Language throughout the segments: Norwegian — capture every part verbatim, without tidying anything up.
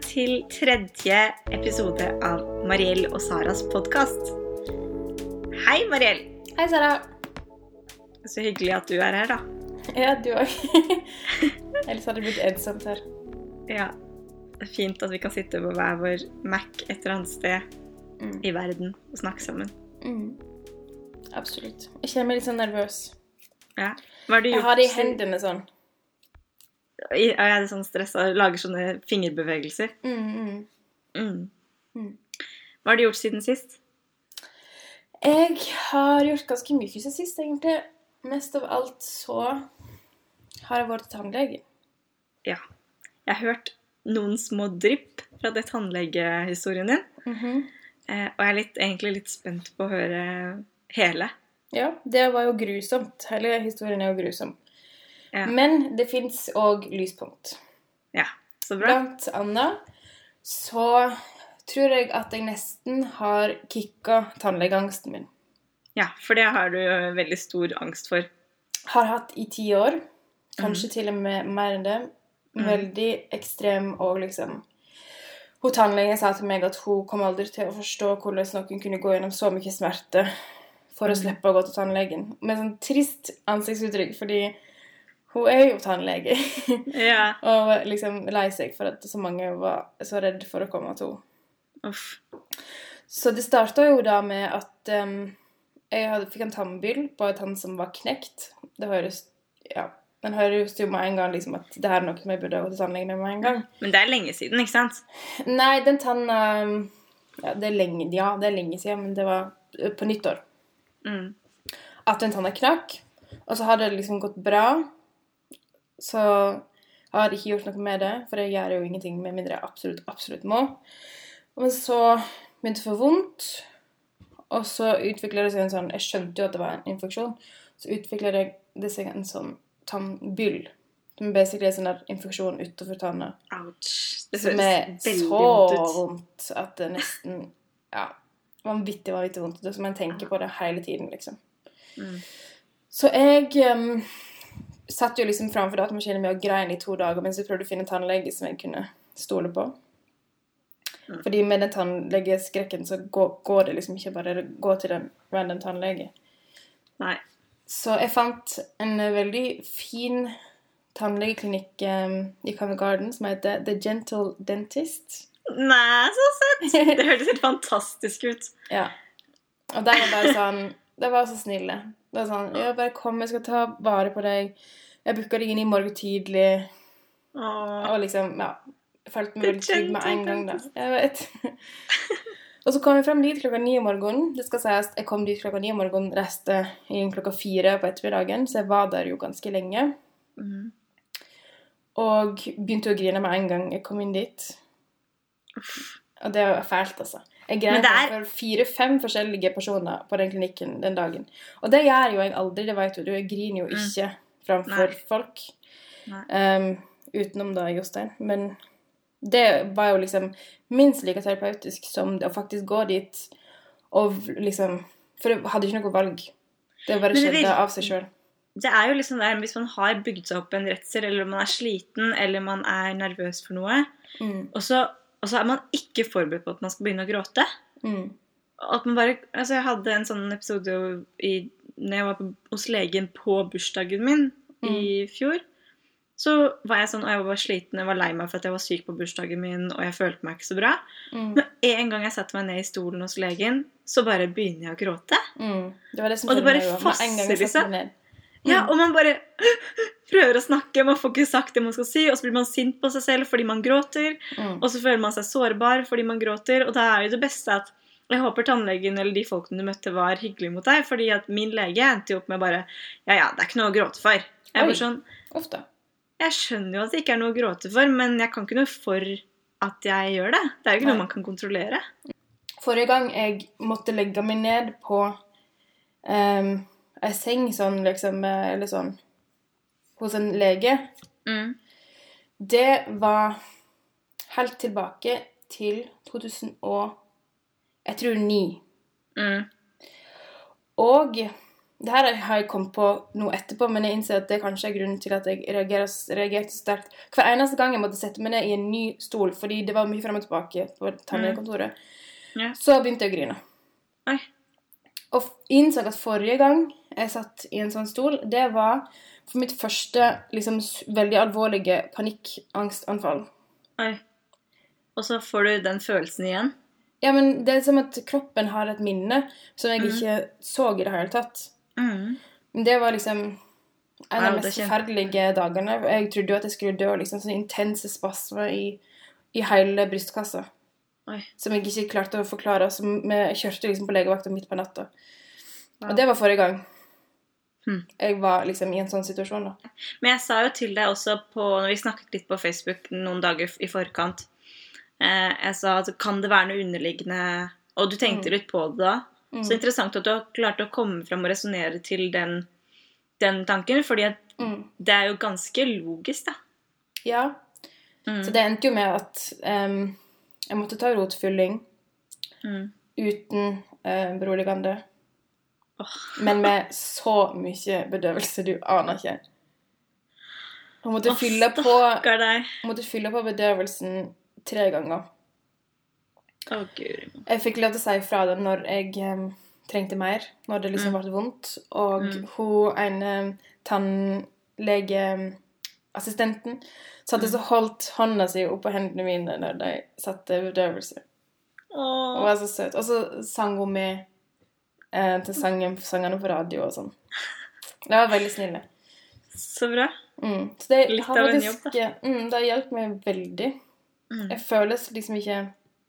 til tredje episode av Mariell og Saras podcast. Hei Mariell! Hei Sara! Så hyggelig at du er her da. Ja, du også. Ellers hadde det blitt ensomt her. Ja, det er fint at vi kan sitte på hver vår Mac et eller annet sted mm. i verden og snakke sammen. Mm. Absolutt. Jeg kjenner meg litt sånn nervøs. Ja. Hva har du gjort? Jeg har det i hendene sånn. Jeg er sånn stresset og lager sånne fingerbevegelser. Mm, mm. Mm. Mm. Hva har du gjort siden sist? Jeg har gjort ganske mye siden sist, egentlig. Mest av alt så har jeg vært til tannlegen. Ja. Jeg har hørt noen små drypp fra det tannlegehistorien din. Mm-hmm. Eh, og jeg er litt, egentlig litt spent på å høre hele. Ja, det var jo grusomt. Hele historien er jo grusom. Ja. Men det finnes også lyspunkt. Ja, så bra. Blant annet så tror jeg at jeg nesten har kikket tannlegeangsten min. Ja, for det har du veldig stor angst for. Har hatt i ti år. Kanskje mm. til og med mer enn det. Veldig ekstrem og liksom... Hun tannlegen sa til meg at hun kom aldri til å forstå hvordan noen kunne gå gjennom så mye smerte for å slippe å gå til tannlegen. Med sånn trist ansiktsuttrykk, fordi hun er jo tannlege. Ja. Og liksom lei seg for at så mange var så redd for å komme til henne. Uff. Så det startet jo da med at um, jeg hadde, fikk en tannbyll på en tann som var knekt. Det høres, ja, den høres jo med en gang liksom at det her er noe som jeg burde gå til tannlegen med en gang. Men det er lenge siden, ikke sant? Nei, den tann, um, ja, det er lenge, ja, det er lenge siden, men det var på nyttår. Mm. At den tann er knakk, og så hadde det liksom gått bra, så jeg har ikke gjort noe med det, for jeg gjør jo ingenting med mindre jeg absolutt, absolutt må. Men så begynte jeg å få vondt, og så utviklet det seg en sånn, jeg skjønte jo at det var en infeksjon, så utviklet det seg en sånn tannbyll, som basically er sånn der infeksjon utenfor tanna. Ouch, det som er så vondt at det nesten, ja, vanvittig, vanvittig vondt, det er som man tenker på det hele tiden, liksom. Mm. Så jeg... Um, satt jo liksom framfor datamaskinen med å greine i to dager, mens jeg prøvde å finne en tannlege som jeg kunne stole på. Mm. Fordi med den tannlegeskrekken så går, går det liksom ikke bare å gå til den random tannlege. Nei. Så jeg fant en veldig fin tannlegeklinikk um, i Covent Garden som heter The Gentle Dentist. Nei, så søtt! Det hørtes helt fantastisk ut. Ja. Og der var bare sånn, det var så snille. Det var sånn, ja, bare kom, jeg skal ta vare på deg. Jeg booket deg inn i morgen tidlig. Åh. Og liksom, ja, jeg følte meg veldig trygg med en gang da. Jeg vet. Og så kom jeg frem dit klokka ni om morgenen. Det skal sies, jeg kom dit klokka ni om morgenen, reiste inn klokka fire på ettermiddagen, så jeg var der jo ganske lenge. Mm. Og begynte å grine med en gang jeg kom inn dit. Uff. Og det var fælt, altså. Jeg grein er... for fire-fem forskjellige personer på den klinikken den dagen. Og det gjør jo jeg aldri, det vet du. Jeg griner jo ikke mm. framfor Nei. folk. Nei. Um, utenom da Jostein. Men det var jo liksom minst like terapeutisk som det å faktisk gå dit og liksom... For jeg hadde ikke noe valg. Det bare skjedde vil... av seg selv. Det er jo liksom der, hvis man har bygd seg opp en redsel, eller man er sliten, eller man er nervøs for noe, mm. og så Og så er man ikke forberedt på at man skal begynne å gråte. Mm. At man bare, altså jeg hadde en sånn episode i, når jeg var på, hos legen på bursdagen min mm. i fjor. Så var jeg sånn, og jeg var bare sliten, jeg var lei meg for at jeg var syk på bursdagen min, og jeg følte meg ikke så bra. Mm. Men en gang jeg satte meg ned i stolen hos legen, så bare begynner jeg å gråte. Mm. Det var det som og det bare fasser liksom. Ja, og man bare prøver å snakke, man får ikke sagt det man skal si, og så blir man sint på seg selv fordi man gråter, mm. og så føler man seg sårbar fordi man gråter, og da er jo det beste at jeg håper tannlegen eller de folkene du møtte var hyggelige mot deg, fordi at min lege endte jo opp med bare, ja ja, det er ikke noe å gråte for. Jeg er bare sånn, ofte. Jeg skjønner jo at det ikke er noe å gråte for, men jeg kan ikke noe for at jeg gjør det. Det er jo ikke Nei. noe man kan kontrollere. Forrige gang jeg måtte legge meg ned på... Um, jeg seng sånn, liksom, eller sånn, hos en lege. Mm. Det var helt tilbake til to tusen og, jeg tror, ni. Mm. Og det her har jeg kommet på noe etterpå, men jeg innser at det kanskje er grunnen til at jeg reagerer, reagerte så sterkt. Hver eneste gang jeg måtte sette meg ned i en ny stol, fordi det var mye frem og tilbake på tannlegekontoret, mm. yeah. så begynte jeg å grine. Oi. Og innså at forrige gang jeg satt i en sånn stol, det var for mitt første liksom, veldig alvorlige panikkangstanfall. Oi. Og så får du den følelsen igjen? Ja, men det er som at kroppen har et minne som jeg mm. ikke så i det hele tatt. Mm. Men det var liksom en av de mest forferdelige dagene. Jeg trodde at jeg skulle dø, liksom sånne intense spasmer i, i hele brystkassa. Oi. Som jeg ikke klarte å forklare. Som jeg kjørte liksom på legevakta midt på natta. Ja. Og det var forrige gang. Hmm. Jeg var liksom i en sånn situasjon da. Men jeg sa jo til deg også på, når vi snakket litt på Facebook noen dager i forkant, eh, jeg sa at kan det være noe underliggende, og du tenkte mm. litt på det da. Mm. Så interessant at du har klart å komme frem og resonere til den, den tanken, fordi at mm. det er jo ganske logisk da. Ja, mm. så det endte jo med at um, jeg måtte ta rotfylling mm. uten uh, beroligende. Oh. Men med så mye bedøvelse, du aner ikke. Jeg måtte, oh, fylle, på, måtte fylle på bedøvelsen tre ganger. Å, oh, Gud. Jeg fikk lov til å si fra det når jeg um, trengte mer, når det liksom mm. ble vondt. Og mm. hun, en tannlegeassistenten, satt mm. så holdt hånda si opp på hendene mine når de satte bedøvelse. Oh. Hun var så søt. Og så sang hun med Eh, til sangen, sangene på radio og sånn. Det var veldig snille. Så bra. Mm. Så det, litt av en jobb, da. Mm, det har hjulpet meg veldig. Mm. Jeg føles liksom ikke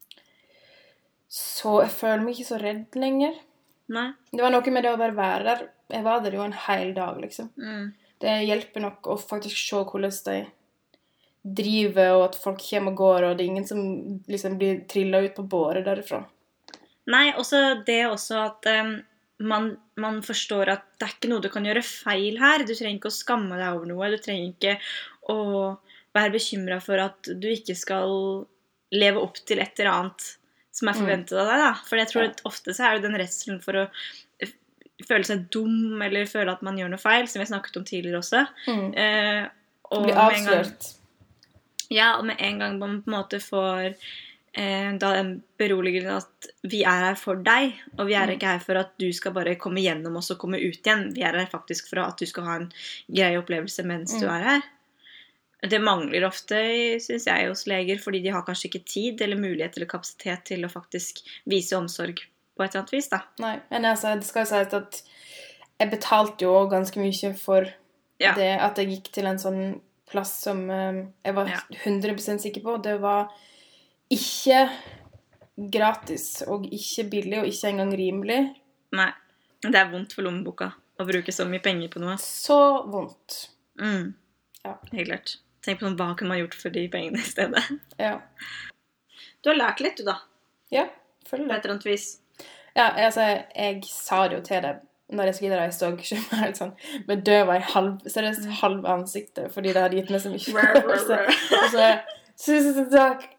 så... Jeg føler meg ikke så redd lenger. Nei. Det var noe med det å bare være der. Jeg var der jo en hel dag, liksom. Mm. Det hjelper nok å faktisk se hvordan de driver, og at folk kommer og går, og det er ingen som liksom blir trillet ut på båret derifra. Nei, også det også at um, man, man forstår at det er ikke noe du kan gjøre feil her. Du trenger ikke å skamme deg over noe. Du trenger ikke å være bekymret for at du ikke skal leve opp til et eller annet som er forventet av deg. Da. For jeg tror at ofte så er det den redselen for å føle seg dum, eller føle at man gjør noe feil, som jeg snakket om tidligere også. Mm. Uh, og bli avslørt. Ja, og med en gang man på en måte får... da den beroligelsen at vi er her for deg, og vi er ikke her for at du skal bare komme gjennom oss og komme ut igjen. Vi er her faktisk for at du skal ha en grei opplevelse mens mm. du er her. Det mangler ofte, synes jeg, hos leger, fordi de har kanskje ikke tid eller mulighet eller kapasitet til å faktisk vise omsorg på et eller annet vis, da. Nei, men altså, det skal jo sies at jeg betalte jo ganske mye for ja. det at jeg gikk til en sånn plass som um, jeg var ja. hundre prosent sikker på. Det var ikke gratis, og ikke billig, og ikke engang rimelig. Nei, det er vondt for lommeboka å bruke så mye penger på noe. Så vondt. Mm. Ja. Helt klart. Tenk på noe, hva kunne man gjort for de pengene i stedet? Ja. Du har lært litt, du da. Ja, føler det. På et eller annet vis. Ja, altså, jeg sa det jo til deg når jeg skulle reise, og ikke helt sånn, men døva i halv, seriøst halv ansiktet, fordi det hadde gitt meg så mye følelse. Og så, tusen takk.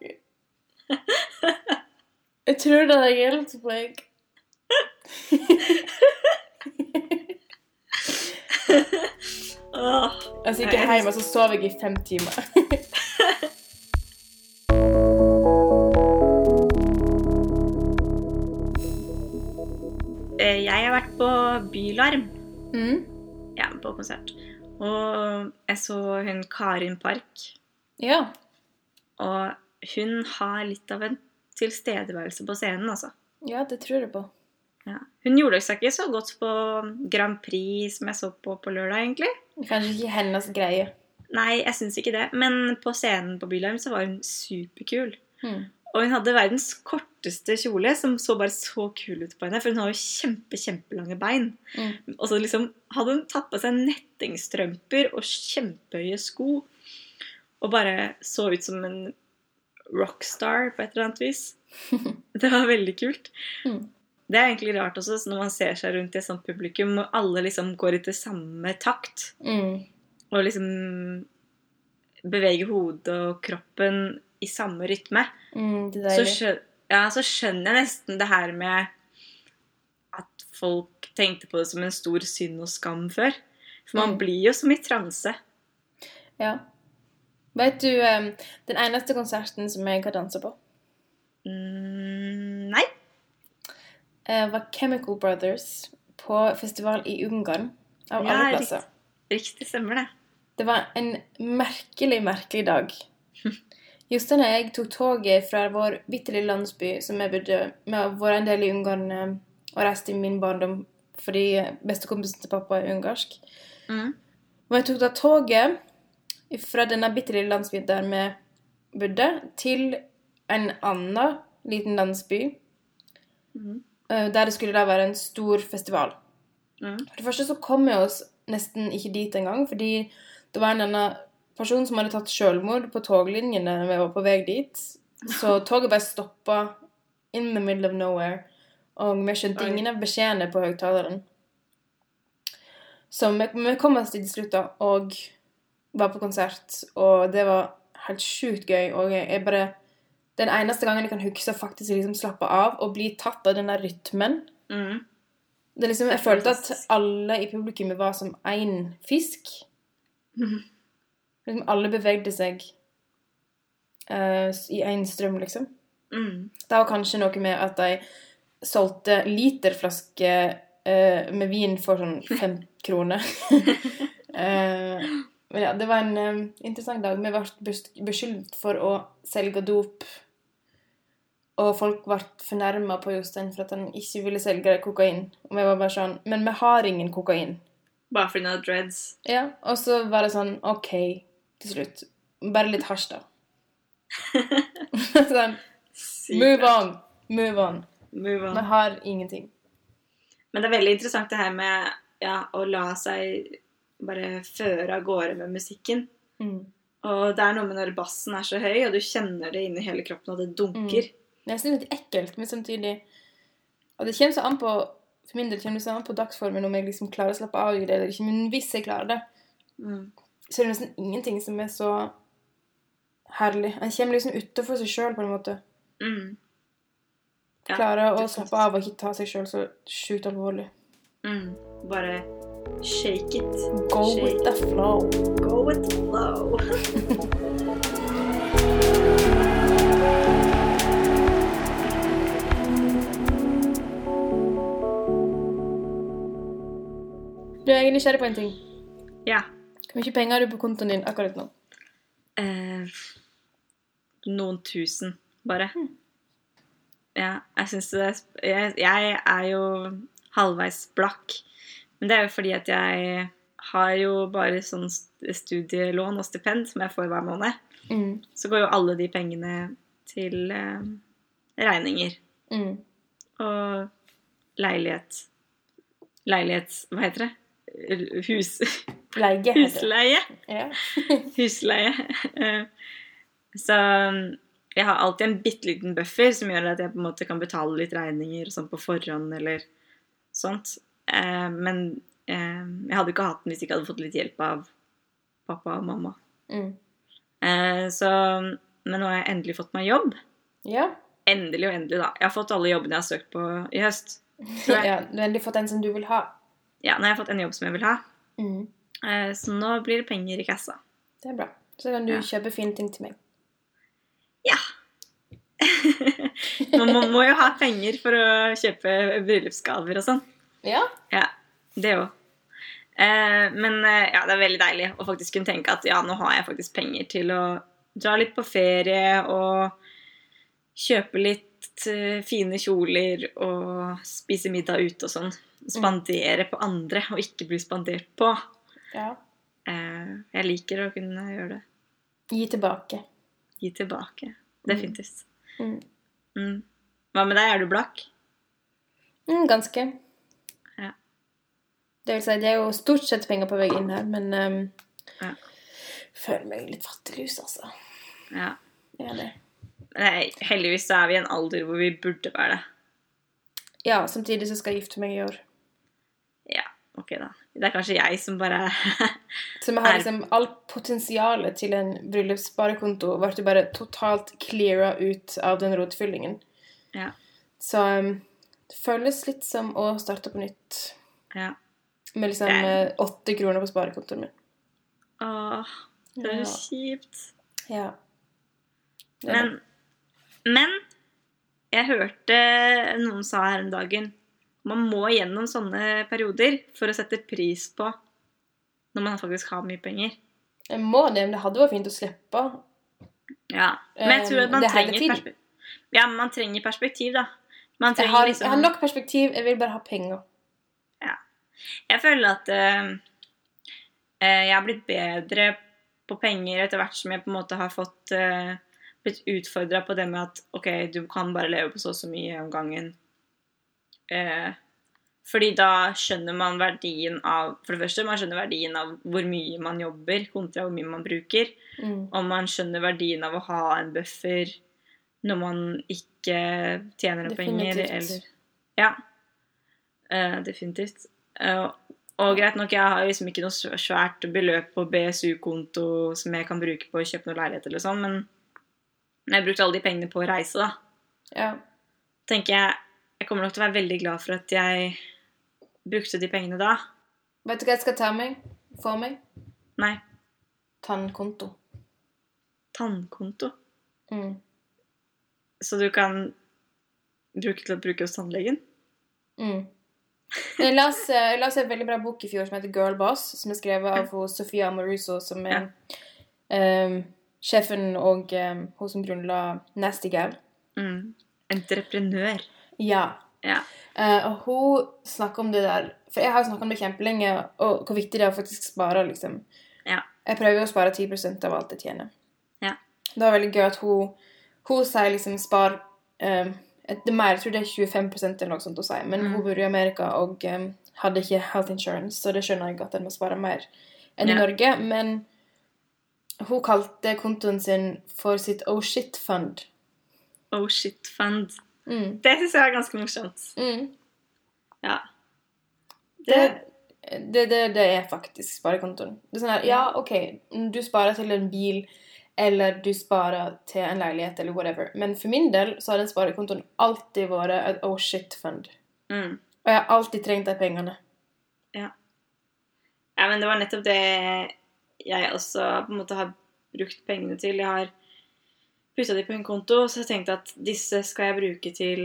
Jeg tror det hadde hjulpet meg. Jeg gikk hjem, og så sov jeg i fem timer. Jeg har vært på Bylarm. Mm. Ja, på konsert. Og jeg så hun Karin Park. Ja. Og hun har litt av en tilstedeværelse på scenen, altså. Ja, det tror jeg på. Ja. Hun gjorde seg ikke så godt på Grand Prix som jeg så på på lørdag, egentlig. Kanskje ikke hennes greie. Nei, jeg synes ikke det. Men på scenen på Bylarm så var hun superkul. Mm. Og hun hadde verdens korteste kjole, som så bare så kul ut på henne, for hun har jo kjempe, kjempelange bein. Mm. Og så liksom hadde hun tatt på seg nettingstrømper og kjempehøye sko, og bare så ut som en rockstar på et eller annet vis. Det var veldig kult. Mm. Det er egentlig rart også, når man ser seg rundt i et sånt publikum, og alle liksom går i til samme takt. Mm. Og liksom beveger hodet og kroppen i samme rytme. Mm, det er så, skjønner, ja, så skjønner jeg nesten det her med at folk tenkte på det som en stor synd og skam før. For man mm. blir jo som i transe. Ja. Vet du um, den eneste konserten som jeg har danset på? Mm, nei. Uh, var Chemical Brothers på festival i Ungarn. Av ja, alle plasser. Riktig, riktig stemmer det. Det var en merkelig, merkelig dag. Jostein og jeg tok toget fra vår bittelille landsby, som jeg bodde med vår en del i Ungarn, og reiste i min barndom, fordi bestekompisen til pappa er ungarsk. Mm. Og jeg tok da toget fra denne bittelille landsbyen der vi bodde, til en annen liten landsby, mm. der det skulle da være en stor festival. Mm. For det første så kom vi oss nesten ikke dit en gang, fordi det var en annen person som hadde tatt selvmord på toglinjene når vi var på vei dit. Så toget bare stoppet in the middle of nowhere, og vi skjønte Oi. ingen av beskjedene på høyttaleren. Så vi, vi kom oss til slutt da, og var på konsert, og det var helt sjukt gøy, og jeg, jeg bare, den eneste gangen jeg kan huske faktisk liksom slappe av og bli tatt av denne rytmen. Mm. Det er liksom, jeg følte at alle i publikummet var som en fisk. Mm. Liksom alle bevegde seg uh, i en strøm, liksom. Mm. Det var kanskje noe med at de solgte literflasker uh, med vin for sånn fem kroner. uh, men ja, det var en um, interessant dag. Vi ble beskyldt for å selge dop, og folk ble fornærmet på Jostein for at han ikke ville selge kokain. Og vi var bare sånn, men vi har ingen kokain. Bare for noen dreads. Ja, og så var det sånn, ok, til slutt. Bare litt hasj da. sånn, move on, move on. Move on. Vi har ingenting. Men det er veldig interessant det her med ja, å la seg bare føre av gårde med musikken. Mm. Og det er noe med når bassen er så høy, og du kjenner det inni hele kroppen, og det dunker. Mm. Det er nesten litt ekkelt, men samtidig... Og det kommer så an på... For min del kommer det så an på dagsformen om jeg liksom klarer å slappe av i det eller ikke. Men hvis jeg klarer det, mm. så er det nesten ingenting som er så herlig. Han kommer liksom utenfor seg selv på en måte. Mm. Ja, klarer å slappe av og ikke ta seg selv så sjukt alvorlig. Mm. Bare shake it. Go shake. with the flow. Go with the flow. Du er egentlig kjære på en ting. Ja. Hvor mye penger har du på kontoen din akkurat nå? Eh, noen tusen, bare. Mm. Ja, jeg synes det er... Jeg, jeg er jo halvveis blakk. Men det er jo fordi at jeg har jo bare sånn studielån og stipend som jeg får hver måned. Mm. Så går jo alle de pengene til eh, regninger. Mm. Og leilighet. Leilighet, hva heter det? Hus... Leie. Husleie. Ja. Husleie. Så jeg har alltid en bitteliten buffer som gjør at jeg på en måte kan betale litt regninger sånn på forhånd eller sånt. Men jeg hadde ikke hatt den hvis jeg ikke hadde fått litt hjelp av pappa og mamma. Mm. Så, men nå har jeg endelig fått meg jobb. Ja. Endelig og endelig da. Jeg har fått alle jobbene jeg har søkt på i høst. Ja, du har endelig fått en som du vil ha. Ja, nå har jeg fått en jobb som jeg vil ha. Mm. Så nå blir det penger i kassa. Det er bra. Så kan du ja. kjøpe fine ting til meg. Ja. Man må, må jo ha penger for å kjøpe bryllupsgaver og sånn. Ja. Ja, det også. Men ja, det er veldig deilig å faktisk kunne tenke at ja, nå har jeg faktisk penger til å dra litt på ferie og kjøpe litt fine kjoler og spise middag ute og sånn. Spandere på andre og ikke bli spandert på. Ja. Jeg liker å kunne gjøre det. Gi tilbake. Gi tilbake. Definitivt. Mm. Mm. Hva med deg? Er du blakk? Mm, ganske. Ja. Det vil si, det er jo stort sett penger på vei inn her, men um, ja. føler meg litt fattiglus, altså. Ja. Det er det. Nei, heldigvis så er vi i en alder hvor vi burde være det. Ja, samtidig så skal jeg gifte meg i år. Ja, ok da. Det er kanskje jeg som bare Så vi har liksom alt potensialet til en bryllupssparekonto ble jo bare totalt clearet ut av den rotfyllingen. Ja. Så um, Det føles litt som å starte på nytt. Ja. Med liksom eh, åtte kroner på sparekontoen min. Åh, det er Ja. kjipt. Ja. Det er Men, men jeg hørte noen sa her om dagen, man må gjennom sånne perioder for å sette pris på når man faktisk har mye penger. det. Jeg må det, men det hadde vært fint å slippe. Ja, men jeg tror at man Det er hele trenger tiden. perspektiv. Ja, man trenger perspektiv, da. Man Jeg trenger har, liksom... jeg har nok perspektiv, jeg vil bare ha penger. Ja. Jeg føler at eh, eh, jeg har blitt bedre på penger etter hvert som jeg på en måte har fått eh, blitt utfordret på det med at ok, du kan bare leve på så og så mye om gangen. Eh, fordi da skjønner man verdien av, for det første, man skjønner verdien av hvor mye man jobber kontra hvor mye man bruker. Mm. Og man skjønner verdien av å ha en buffer når man ikke tjener noe penger. Definitivt. Eller, ja, eh, definitivt. Eh, og greit nok, jeg har liksom ikke noe svært beløp på B S U-konto som jeg kan bruke på å kjøpe noe leilighet eller sånn, men når jeg brukte alle de pengene på å reise da, Ja. tenker jeg, jeg kommer nok til å være veldig glad for at jeg brukte de pengene da. Vet du hva jeg skal ta meg? For meg? Nei, Tannkonto. tannkonto. Mm. Så du kan bruke til å bruke hos tannlegen. Mm. Jeg las, jeg las en veldig bra bok i fjor som heter Girl Boss, som er skrevet av hun Sofia Amoruso, som er um, sjefen og um, hun som grunnla Nasty Gal. Mm. Entreprenør. Ja. Ja. Uh, og hun snakker om det der, for jeg har snakket om det kjempelenge, og hvor viktig det er å faktisk spare, liksom. Ja. Jeg prøver å spare ti prosent av alt jeg tjener. Ja. Det var veldig gøy at hun, hun sier liksom spar, um, det er mer, jeg tror det er tjuefem prosent eller noe sånt hun sier, men Mm. hun bor i Amerika og um, hadde ikke health insurance, så det skjønner jeg at den må spare mer enn i Ja. Norge, men hun kalte kontoen sin for sitt oh shit fund. Oh shit fund. Mm. Det synes jeg er ganske morsomt. Mm. Ja. Det, det, det, det er faktisk sparekontoen. Det er sånn her, ja, ok, du sparer til en bil, eller du sparer til en leilighet, eller whatever. Men for min del så har den sparekontoen alltid vært et oh shit fund. Mm. Og jeg har alltid trengt de pengene. Ja. Ja, men det var nettopp det jeg også på en måte har brukt pengene til. Jeg har puttet de på en konto, så jeg tenkte at disse skal jeg bruke til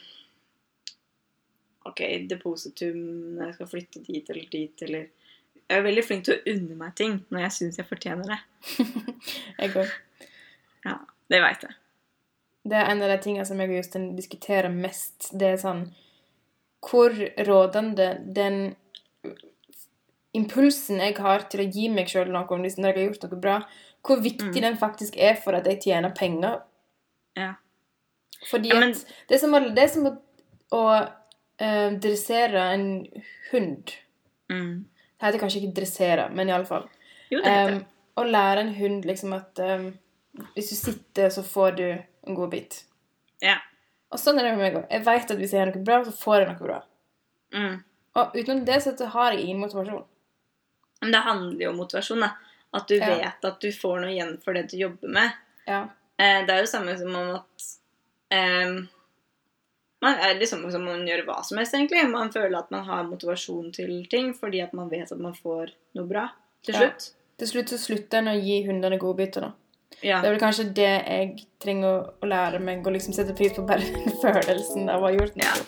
ok, depositum når jeg skal flytte dit eller dit, eller jeg er veldig flink til å unne meg ting når jeg synes jeg fortjener det. Jeg går. Ja, det vet jeg. Det er en av de tingene som jeg og Jostein diskuterer mest. Det er sånn, hvor rådende den impulsen jeg har til å gi meg selv noe når jeg har gjort noe bra, hvor viktig Mm. den faktisk er for at jeg tjener penger. Ja. Fordi Ja, men- at det er som å, det er som å, å eh, dressere en hund. Mm. Det heter kanskje ikke dressere, men i alle fall. Jo, det heter det. Um, å lære en hund liksom at um, hvis du sitter, så får du en god bit. Ja. Og sånn er det med meg også. Jeg vet at hvis jeg gjør noe bra, så får jeg noe bra. Mm. Og utenom det så har jeg ingen motivasjon. Men det handler jo om motivasjon, da. At du Ja. vet at du får noe igjen for det du jobber med. Ja. Eh, det er jo samme som om at eh, man er liksom som man gjør hva som helst, egentlig. Man føler at man har motivasjon til ting fordi at man vet at man får noe bra til Ja. slutt. Til slutt så slutter en å gi hundene godbiter, da. Ja. Det er vel kanskje det jeg trenger å, å lære meg, å liksom sette pris på bare den følelsen av å ha gjort noe. Ja.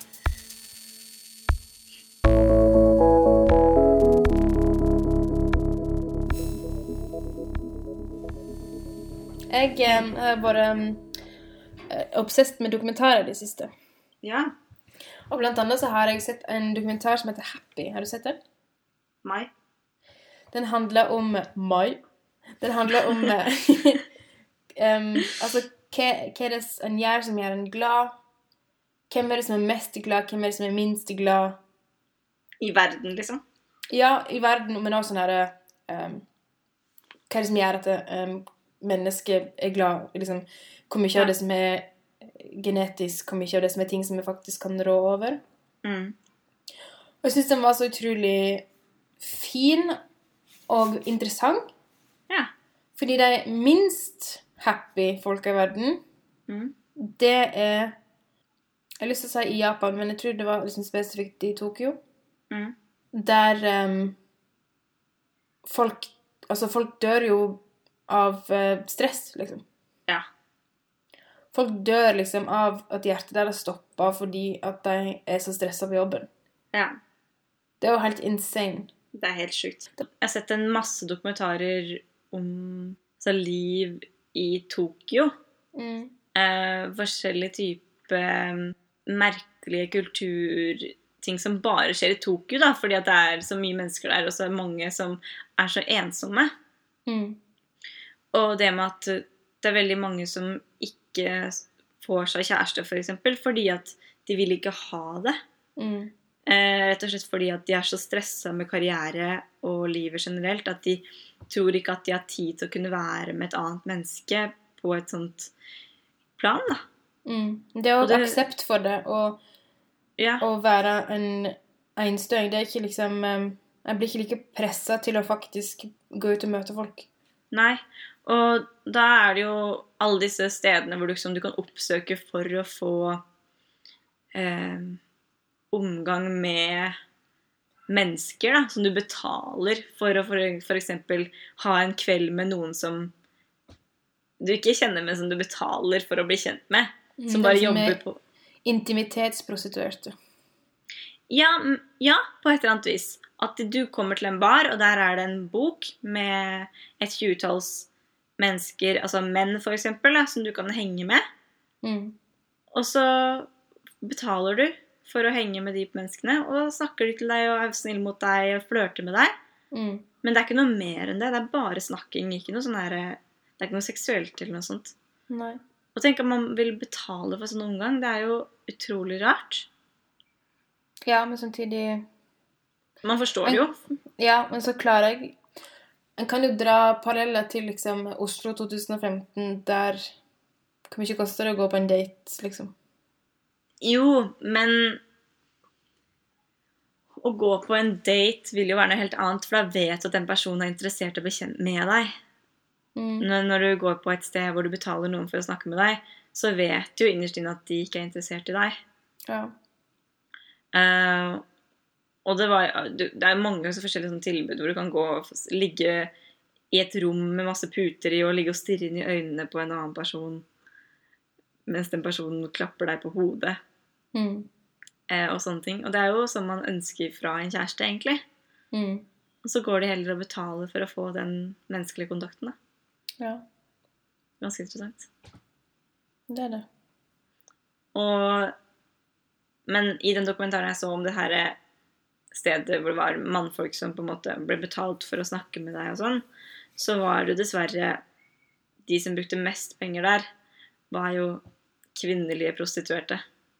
Jeg eh, har vært eh, obsessed med dokumentarer i det siste. Ja. Og blant annet så har jeg sett en dokumentar som heter Happy. Har du sett den? Meg. Den handler om Mai. Den handler om eh, um, altså, hva, hva er det en gjør som gjør en glad? Hvem er det som er mest glad? Hvem er det som er minst glad? I verden, liksom. Ja, i verden, men også sånn her um, hva er det som gjør at um, mennesket er glad? Liksom, hvor mye Ja. av det som er genetisk, hvor mye av det som er ting som vi faktisk kan rå over. Mm. Og jeg synes den var så utrolig fin og interessant. Ja. Fordi de minst happy folka i verden, Mm. det er Jeg har lyst til å si i Japan, men jeg tror det var liksom spesifikt i Tokyo. Mm. Der um, folk, altså folk dør jo av uh, stress, liksom. Ja. Folk dør liksom av at hjertet deres stopper fordi at de er så stresset på jobben. Ja. Det er jo helt insane. Det er helt sykt. Jeg har sett en masse dokumentarer om så liv i Tokyo. Mm. Eh, forskjellige typer merkelige kulturting som bare skjer i Tokyo, da, fordi at det er så mye mennesker der, og så er det mange som er så ensomme. Mm. Og det med at det er veldig mange som ikke får seg kjæreste, for eksempel, fordi at de vil ikke ha det. Mm. Eh, rett og slett fordi at de er så stresset med karriere og livet generelt, at de tror ikke at de har tid til å kunne være med et annet menneske på et sånt plan, da. Mm. Det er jo det... aksept for det, og ja. Å være en enstøing. Det er ikke liksom jeg blir ikke like presset til å faktisk gå ut og møte folk. Nei, og da er det jo alle disse stedene hvor du, liksom, du kan oppsøke for å få eh, omgang med mennesker, da, som du betaler for å for, for eksempel ha en kveld med noen som du ikke kjenner med, som du betaler for å bli kjent med. Som bare jobber på intimitetsprostituerte. Ja, ja, på et eller annet vis. At du kommer til en bar, og der er det en bok med et tjuetalls mennesker, altså menn for eksempel, da, som du kan henge med. Mm. Og så betaler du for å henge med de menneskene, og snakker de til deg og er snill mot deg og flørter med deg. Mm. Men det er ikke noe mer enn det. Det er bare snakking, ikke noe sånn her, det er ikke noe seksuelt eller noe sånt. Nei. Og tenk at man vil betale for sånn omgang. Det er jo utrolig rart. Ja, men samtidig... Man forstår det jo. Ja, men så klarer jeg... En kan jo dra paralleller til liksom Oslo to tusen og femten, der... Hvor mye koster det å gå på en date, liksom? Jo, men... Å gå på en date vil jo være noe helt annet, for da vet du at den personen er interessert i å bli kjent med deg. Mm. Når du går på et sted hvor du betaler noen for å snakke med deg, så vet du jo innerst inne at de ikke er interessert i deg. Ja. Uh, og det, var, det er mange så forskjellige sånne tilbud hvor du kan gå og ligge i et rom med masse puter i og ligge og stirre inn i øynene på en annen person mens den personen klapper deg på hodet. Mm. Uh, og sånne ting. Og det er jo sånn man ønsker fra en kjæreste, egentlig. Mm. Og så går de heller og betaler for å få den menneskelige kontakten, da. Ja. Ganske interessant. Det er det. Og, men i den dokumentaren jeg så om det her stedet hvor det var mannfolk som på en måte ble betalt for å snakke med deg og sånn, så var det dessverre de som brukte mest penger der, var jo kvinnelige prostituerte.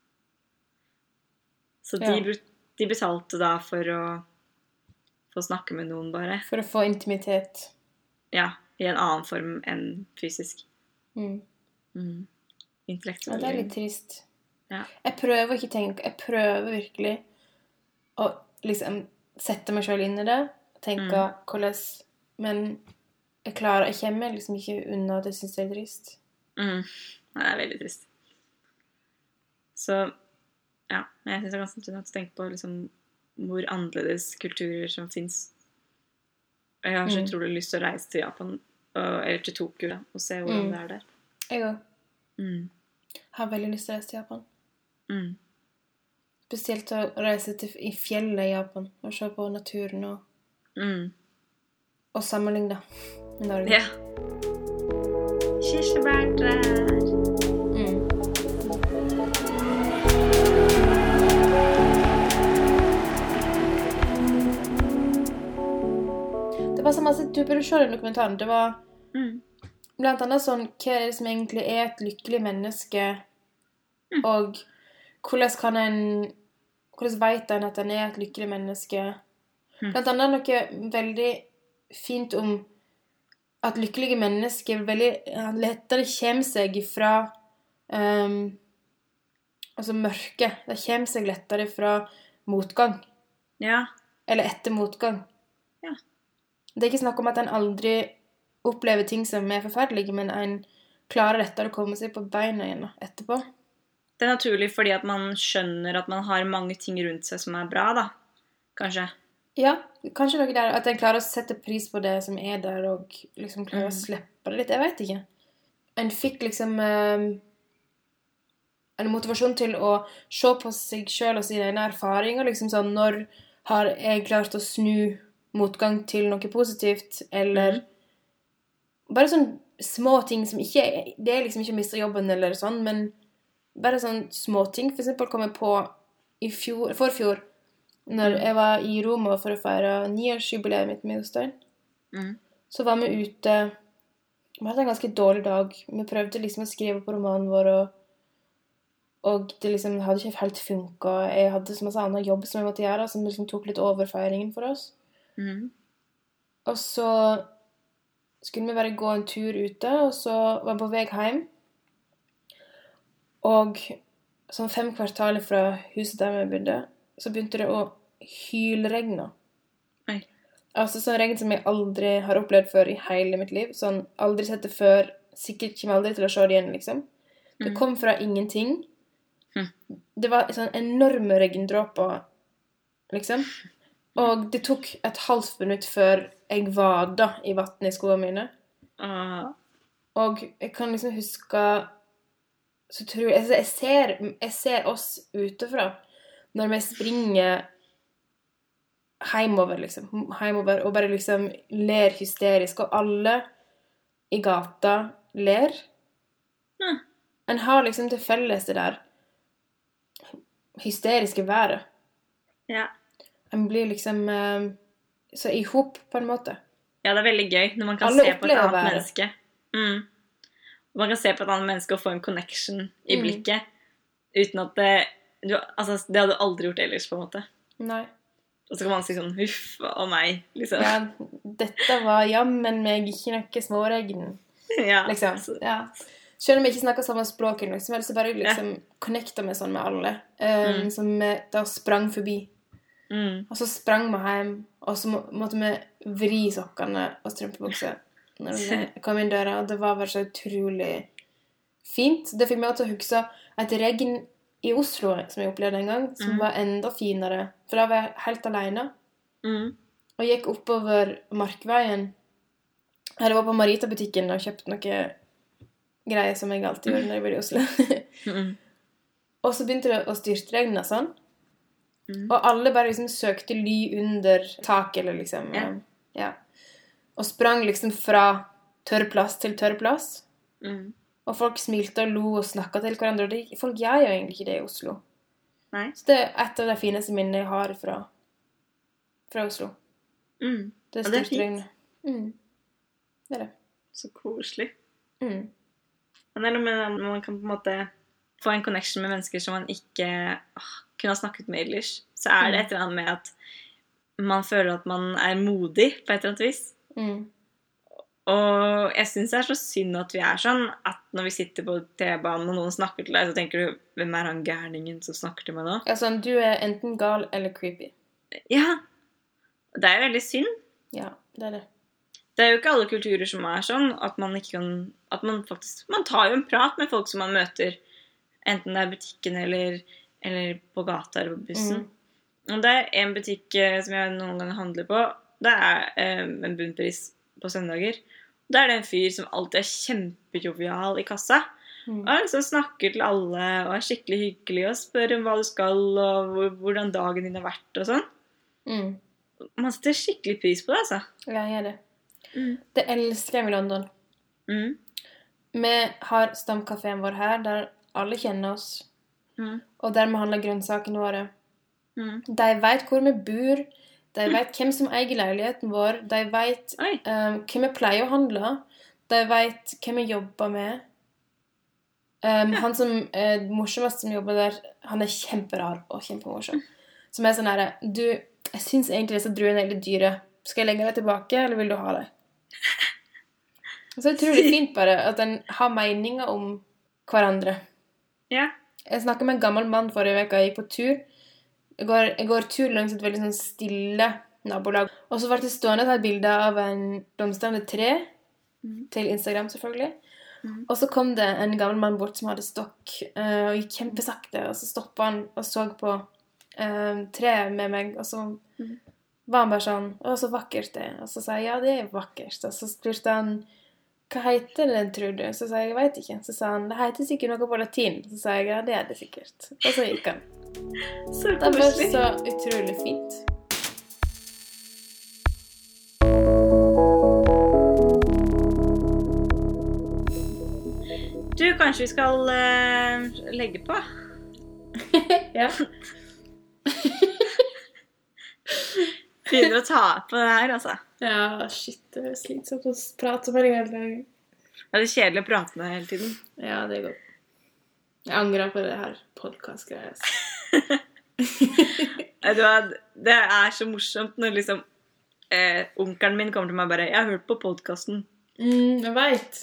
Så de, ja. de betalte da for å få snakke med noen bare. For å få intimitet. Ja. I en annen form enn fysisk. Mm. Mm. Intellektuell. Ja, det er litt trist. Ja. Jeg prøver ikke å tenke, jeg prøver virkelig å liksom sette meg selv inn i det, og tenke mm. hvordan, men jeg klarer, jeg kommer liksom ikke unna at jeg synes det er trist. Mm. Det er veldig trist. Så, ja, jeg synes det er ganske interessant å tenke på liksom, hvor annerledes kulturer som finnes. Jeg har så utrolig lyst til å reise til Japan, eller til Tokyo, da, og se hvordan mm. det er der. Jeg også. Mm. Jeg har veldig lyst til å reise til Japan. Mm. Spesielt å reise til, i fjellet i Japan, og se på naturen, og, mm. og sammenligne med Norge. Ja. Kirsebærtrær. Mm. Det var så masse, du burde se den dokumentaren. Det var mm. blant annet sånn, hva er det som egentlig er et lykkelig menneske, mm. og hvordan kan en, hvordan vet en at en er et lykkelig menneske? Mm. Blant annet noe veldig fint om at lykkelige mennesker veldig lettere kommer seg fra um, altså mørke. Det kommer seg lettere fra motgang. Ja. Eller etter motgang. Ja. Det er ikke snakk om at en aldri opplever ting som er forferdelige, men en klarer lettere å komme seg på beina igjen etterpå. Det er naturlig fordi at man skjønner at man har mange ting rundt seg som er bra, da. Kanskje. Ja, kanskje noe der, at en klarer å sette pris på det som er der, og liksom klarer Mm. å slippe det litt. Jeg vet ikke. En fikk liksom eh, en motivasjon til å se på seg selv og sine egne erfaringer, liksom sånn, når har jeg klart å snu motgang til noe positivt, eller bare sånn små ting som ikke, det er liksom ikke å miste jobben eller sånn, men bare sånn små ting. For eksempel kom jeg på i fjor, forfjor, når jeg var i Roma for å feire niårsjubileet mitt med Jostein, Mm. så var vi ute, vi hadde en ganske dårlig dag. Vi prøvde liksom å skrive på romanen vår, og, og det liksom hadde ikke helt funket. Jeg hadde så masse annen jobb som jeg måtte gjøre, som liksom tok litt over feiringen for oss. Mm. Og så skulle vi bare gå en tur ute, og så var jeg på vei hjem. Og sånn fem kvartaler fra huset der vi bodde, så begynte det å hylregne. Oi. Altså sånn regn som jeg aldri har opplevd før i hele mitt liv. Sånn aldri sett det før, sikkert kommer aldri til å se det igjen, liksom. Det Mm. kom fra ingenting. Hm. Det var sånn enorme regndråper, liksom. Og det tok et halvt minutt før jeg vada i vatten i skoene mine. Ah. Og jeg kan liksom huske, så tror jeg, jeg ser, jeg ser oss utefra, når vi springer heimover, liksom, heimover, og bare liksom ler hysterisk, og alle i gata ler. Hm. En har liksom til felles det der hysteriske været. Ja. En blir liksom eh, så i hop på en måte. Ja, det er veldig gøy når man kan Alle se på et opplever annet været. menneske. Mm. Man kan se på et annet menneske og få en connection i Mm. blikket, uten at det, du, altså, det hadde du aldri gjort ellers, på en måte. Nei. Og så kan man si sånn, huff og meg, liksom. Ja, dette var jammen meg ikke noe småregn. Ja, Liksom. så- Ja. Selv om jeg ikke snakker samme språk, liksom, ellers så bare liksom connecta meg sånn med alle. Um, Mm. Som vi da sprang forbi. Mm. Og så sprang vi hjem, og så må, måtte vi vri sokkene og strømpebukser når vi kom inn døra, og det var bare så utrolig fint. Det fikk meg også til å huske et regn i Oslo, som jeg opplevde en gang, som Mm. var enda finere. For da var jeg helt alene, Mm. og gikk oppover Markveien. Jeg var på Marita-butikken og kjøpte noe greier som jeg alltid gjør når jeg var i Oslo. Mm. Og så begynte det å styrtregne sånn. Mm. Og alle bare liksom søkte ly under taket, eller liksom. Ja. Ja. Og sprang liksom fra tørr plass til tørr plass. Mm. Og folk smilte og lo og snakket til hverandre. Og det, folk gjør jo egentlig ikke det i Oslo. Nei. Så det er et av de fineste minnene jeg har fra, fra Oslo. Mm. Det Og det er er styrtregnet. Mm. Det er det. Så koselig. Mm. Men det er noe med når man kan på en måte få en connection med mennesker som man ikke åh, kunne ha snakket med ellers, så er det et eller annet med at man føler at man er modig på et eller annet vis. Mm. Og jeg synes det er så synd at vi er sånn at når vi sitter på T-banen og noen snakker til deg, så tenker du, hvem er han gærningen som snakker til meg nå? Ja, sånn, du er enten gal eller creepy. Ja, det er jo veldig synd. Ja, det er det. Det er jo ikke alle kulturer som er sånn at man ikke kan, at man faktisk, man tar jo en prat med folk som man møter, enten det er butikken eller, eller på gata eller på bussen. Mm. Og det er en butikk eh, som jeg noen ganger handler på, det er eh, en bunnpris på søndager. Da er det en fyr som alltid er kjempejovial i kassa. Mm. Og liksom snakker til alle og er skikkelig hyggelig og spør om hva du skal og hvor, hvordan dagen din har vært og sånn. Mm. Man setter skikkelig pris på det, altså. Ja, jeg er det. Mm. Det elsker jeg med London. Mm. Vi har stamkaféen vår her, der alle kjenner oss, Mm. og der vi handler grønnsakene våre. Mm. De vet hvor vi bor, de vet hvem som eier leiligheten vår, de vet Oi. um, hvem vi pleier å handle, de vet hvem vi jobber med. Um, han som er morsomst som jobber der, han er kjemperar og kjempemorsom. Som er sånn her, du, jeg synes egentlig disse druene er litt dyre. Skal jeg legge deg tilbake, eller vil du ha det? Så jeg tror det er fint bare at en har meninger om hverandre. Ja. Jeg snakket med en gammel mann forrige uke, jeg gikk på tur. Jeg går, jeg går tur langs et veldig sånn stille nabolag. Og så var det stående et bilde av en blomstrende tre, Mm. til Instagram selvfølgelig. Mm. Og så kom det en gammel mann bort som hadde stokk, uh, og gikk kjempesakte, og så stoppet han og så på uh, treet med meg, og så mm. var han bare sånn, å, så vakkert det. Og så sa jeg, ja, det er vakkert. Og så spurte han, hva heter det, tror du? Så sa jeg, jeg vet ikke. Så sa han, det heter sikkert noe på latin. Så sa jeg, ja, det er det sikkert. Og så gikk han. Så det var så utrolig fint. Du, kanskje vi skal uh, legge på? Ja. Begynner å ta på det her, altså. Ja, shit, det er slitsomt å prate med deg hele dagen. Ja, det er kjedelig å prate med deg hele tiden. Ja, det er godt. Jeg angrer på det her podcast-greiet. Det er så morsomt når liksom eh, onkelen min kommer til meg og bare, jeg har hørt på podcasten. Mm, jeg vet.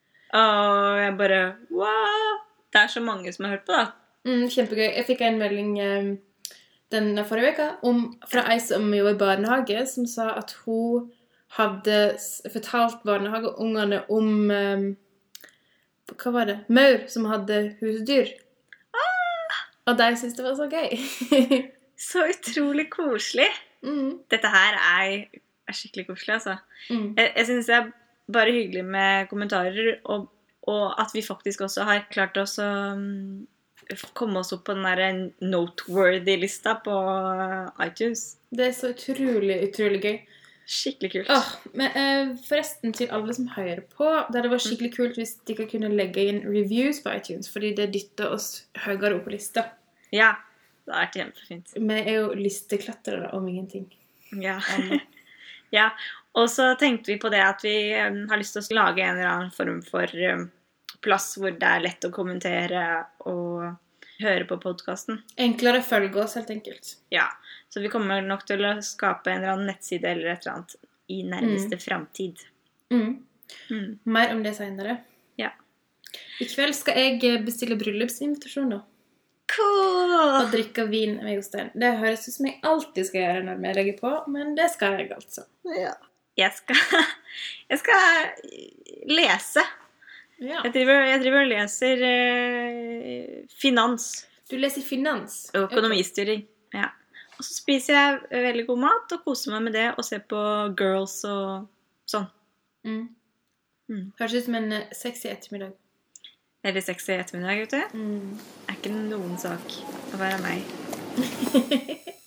Og jeg bare, wow, det er så mange som har hørt på da. Mm, kjempegøy. Jeg fikk en melding um, den forrige veka om, fra ei som jobber i barnehage, som sa at hun hadde fortalt barnehageungene om, um, hva var det? Maur som hadde husdyr. Ah! Og de syntes det var så gøy. Så utrolig koselig. Mm. Dette her er, er skikkelig koselig, altså. Mm. Jeg, jeg synes det er bare hyggelig med kommentarer, og, og at vi faktisk også har klart oss å um, komme oss opp på den der noteworthy-lista på iTunes. Det er så utrolig, utrolig gøy. Skikkelig kult. Oh, men eh, forresten til alle som hører på, det hadde vært skikkelig kult hvis de kunne legge inn reviews på iTunes, fordi det dytter oss høyere opp på lista. Ja, det har vært kjempefint. Vi er jo listeklattere om ingenting. Ja. Ja, og så tenkte vi på det at vi um, har lyst til å lage en eller annen form for um, plass hvor det er lett å kommentere og høre på podcasten. Enklere følge oss, helt enkelt. Ja, så vi kommer nok til å skape en eller annen nettside eller et eller annet i nærmeste mm. fremtid. Mm. Mm. Mer om det senere. Ja. I kveld skal jeg bestille bryllupsinvitasjon da. Cool! Og drikke vin med Jostein. Det høres ut som jeg alltid skal gjøre når vi legger på, men det skal jeg altså. Ja. Jeg skal, jeg skal lese. Ja. Jeg driver, jeg driver og leser eh, finans. Du leser finans? Og økonomistyring. Okay. Ja. Og så spiser jeg veldig god mat og koser meg med det og ser på Girls og sånn. Mm. Mm. Høres ut som en sexy ettermiddag. Eller sexy ettermiddag, vet du. Mm. Det er ikke noen sak å være meg.